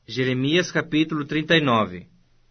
Jeremias capítulo 39.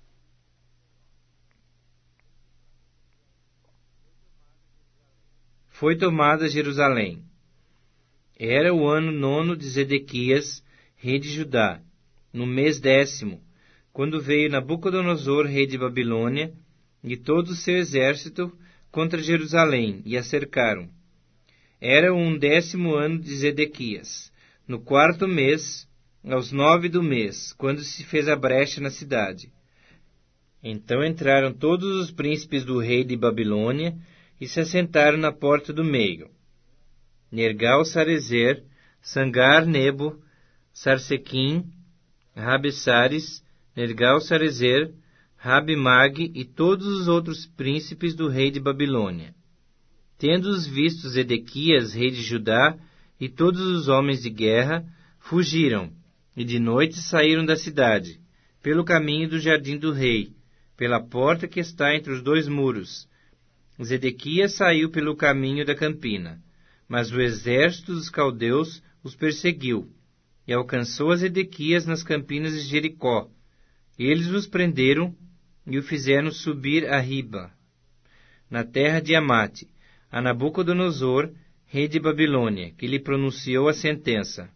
Foi tomada Jerusalém. Era o ano 9 de Zedequias, rei de Judá, no mês 10º, quando veio Nabucodonosor, rei de Babilônia, e todo o seu exército contra Jerusalém, e a cercaram. Era o 11º ano de Zedequias, no 4º mês, aos 9 do mês, quando se fez a brecha na cidade. Então entraram todos os príncipes do rei de Babilônia e se assentaram na porta do meio. Nergal-Sarezer, Sangar-Nebo, Sarsequim, Rabessares, Nergal-Sarezer, Rabi-Mag e todos os outros príncipes do rei de Babilônia. Tendo-os visto Zedequias, rei de Judá, e todos os homens de guerra, fugiram, e de noite saíram da cidade, pelo caminho do jardim do rei, pela porta que está entre os dois muros. Zedequias saiu pelo caminho da campina, mas o exército dos caldeus os perseguiu, e alcançou a Zedequias nas campinas de Jericó. Eles os prenderam e o fizeram subir a Riba, na terra de Amate, a Nabucodonosor, rei de Babilônia, que lhe pronunciou a sentença.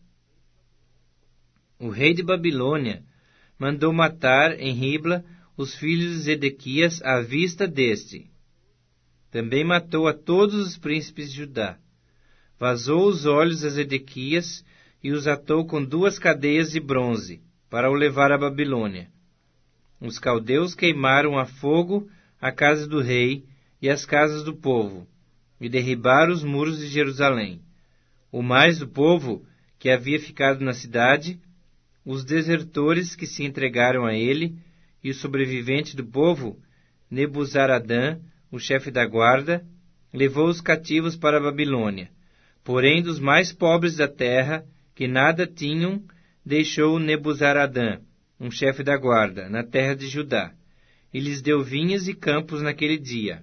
O rei de Babilônia mandou matar em Ribla os filhos de Zedequias à vista deste. Também matou a todos os príncipes de Judá. Vazou os olhos a Zedequias e os atou com 2 cadeias de bronze, para o levar à Babilônia. Os caldeus queimaram a fogo a casa do rei e as casas do povo, e derribaram os muros de Jerusalém. O mais do povo que havia ficado na cidade, os desertores que se entregaram a ele, e o sobrevivente do povo, Nebuzaradã, o chefe da guarda, levou os cativos para a Babilônia. Porém, dos mais pobres da terra, que nada tinham, deixou Nebuzaradã, um chefe da guarda, na terra de Judá, e lhes deu vinhas e campos naquele dia.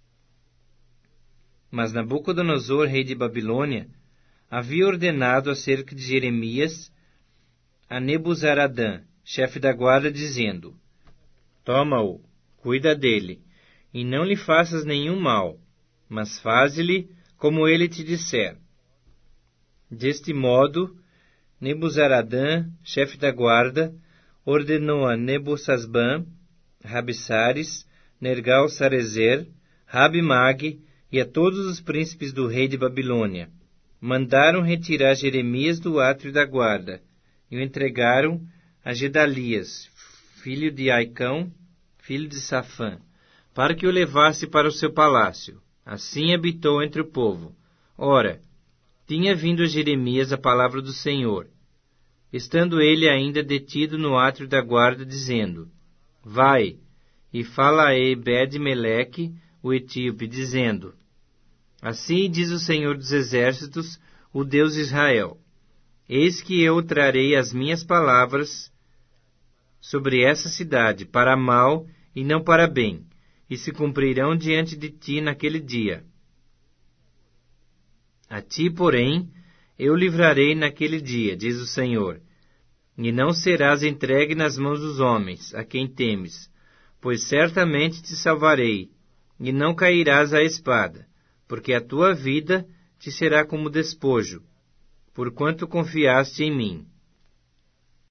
Mas Nabucodonosor, rei de Babilônia, havia ordenado acerca de Jeremias a Nebuzaradã, chefe da guarda, dizendo: Toma-o, cuida dele, e não lhe faças nenhum mal, mas faze-lhe como ele te disser. Deste modo, Nebuzaradã, chefe da guarda, ordenou a Nebusazban, Rabessares, Nergal-Sarezer, Rabi-Mag e a todos os príncipes do rei de Babilônia. Mandaram retirar Jeremias do átrio da guarda, e o entregaram a Gedalias, filho de Aicão, filho de Safã, para que o levasse para o seu palácio. Assim habitou entre o povo. Ora, tinha vindo a Jeremias a palavra do Senhor, estando ele ainda detido no átrio da guarda, dizendo: Vai, e fala a Ebed-Meleque, o etíope, dizendo: Assim diz o Senhor dos Exércitos, o Deus de Israel: Eis que eu trarei as minhas palavras sobre essa cidade, para mal e não para bem, e se cumprirão diante de ti naquele dia. A ti, porém, eu livrarei naquele dia, diz o Senhor, e não serás entregue nas mãos dos homens, a quem temes, pois certamente te salvarei, e não cairás à espada, porque a tua vida te será como despojo, porquanto confiaste em mim.